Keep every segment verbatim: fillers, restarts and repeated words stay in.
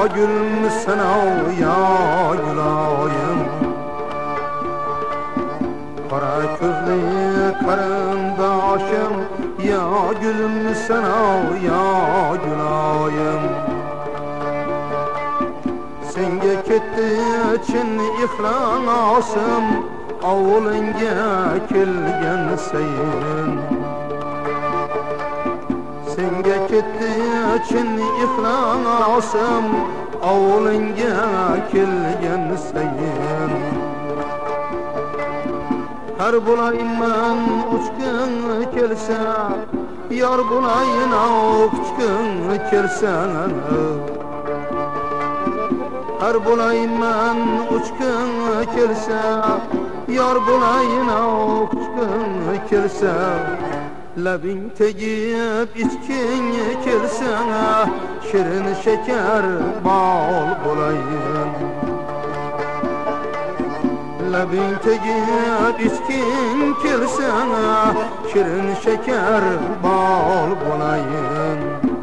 gülmüsen o ya gülayım. Kara közlü karındaşım ya gülmüsen o ya gülayım. Senge ketti için ihlasım avulunga kelgen seyin. Senge ketti için ihlasım avulunga kelgen seyin. Her bulayman uçkun kelse yar bulayına uçkun kelsen. Her bulayman uçkun kelse yar bulayına uçkun kelse. Labin tegip içkin kelse şirin şeker bal bulayın. Labin tegip içkin kelse şirin şeker bal bulayın.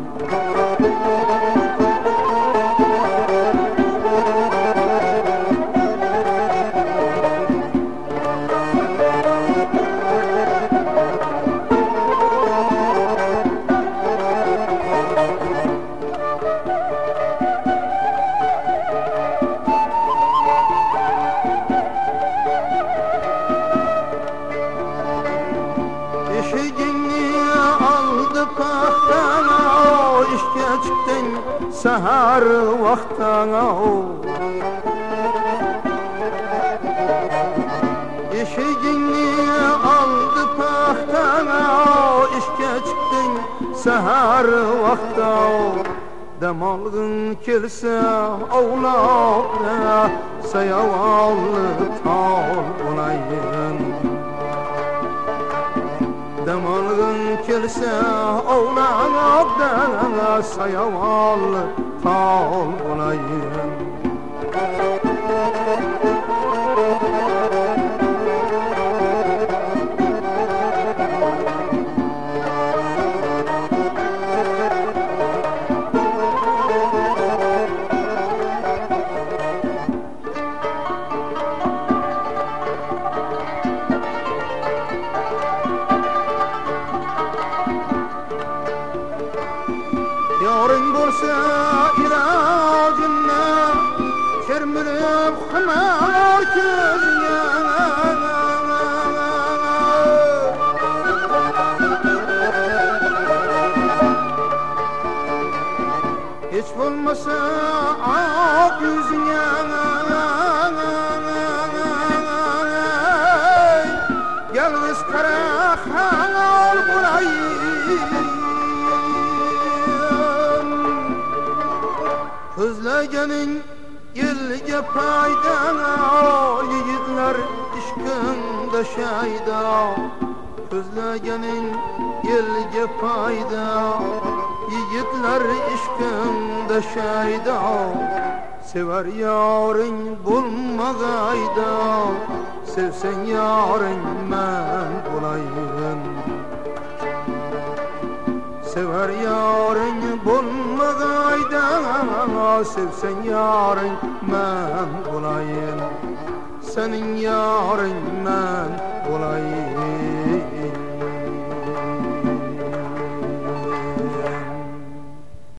Sahar vaxtana eşeğini aldı paxtana, işke çıktın sahar vaxta. Demalgın kelse avlaqda sayavallı tal bulayın. Demalgın kelse avlaqda sayavallı tal bulayın. Yarın bolsa ilacınla çermirip hımar közüne. Hiç bulmasa ak yüzüne yalnız kara hal bulayım. Közlegenin yelge paydana, yigitler işkinde şayda. Közlegenin yelge payda, yigitler işkinde şayda. Sever yarın bulmagayda, sevsen yarın men bulayım. Sever yarın bulmagayda, sevsen yarın men bulayım. Senin yarın men bulayım.